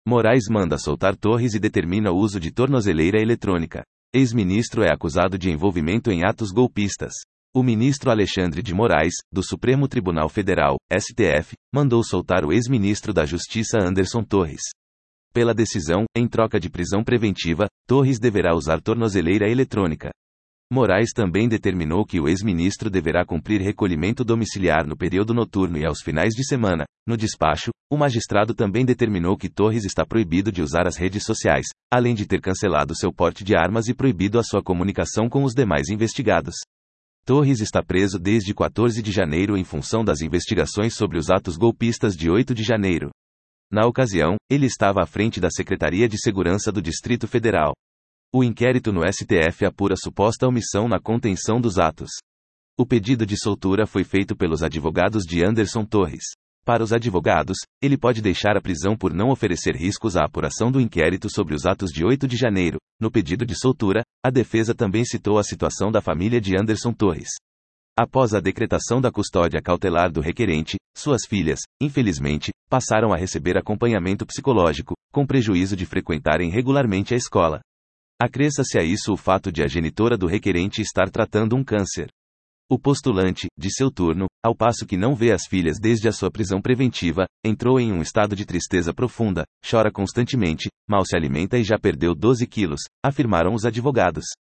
Moraes manda soltar Torres e determina o uso de tornozeleira eletrônica. Ex-ministro é acusado de envolvimento em atos golpistas. O ministro Alexandre de Moraes, do Supremo Tribunal Federal, STF, mandou soltar o ex-ministro da Justiça Anderson Torres. Pela decisão, em troca de prisão preventiva, Torres deverá usar tornozeleira eletrônica. Moraes também determinou que o ex-ministro deverá cumprir recolhimento domiciliar no período noturno e aos finais de semana. No despacho, o magistrado também determinou que Torres está proibido de usar as redes sociais, além de ter cancelado seu porte de armas e proibido a sua comunicação com os demais investigados. Torres está preso desde 14 de janeiro em função das investigações sobre os atos golpistas de 8 de janeiro. Na ocasião, ele estava à frente da Secretaria de Segurança do Distrito Federal. O inquérito no STF apura suposta omissão na contenção dos atos. O pedido de soltura foi feito pelos advogados de Anderson Torres. Para os advogados, ele pode deixar a prisão por não oferecer riscos à apuração do inquérito sobre os atos de 8 de janeiro. No pedido de soltura, a defesa também citou a situação da família de Anderson Torres. Após a decretação da custódia cautelar do requerente, suas filhas, infelizmente, passaram a receber acompanhamento psicológico, com prejuízo de frequentarem regularmente a escola. Acresça-se a isso o fato de a genitora do requerente estar tratando um câncer. O postulante, de seu turno, ao passo que não vê as filhas desde a sua prisão preventiva, entrou em um estado de tristeza profunda, chora constantemente, mal se alimenta e já perdeu 12 quilos, afirmaram os advogados.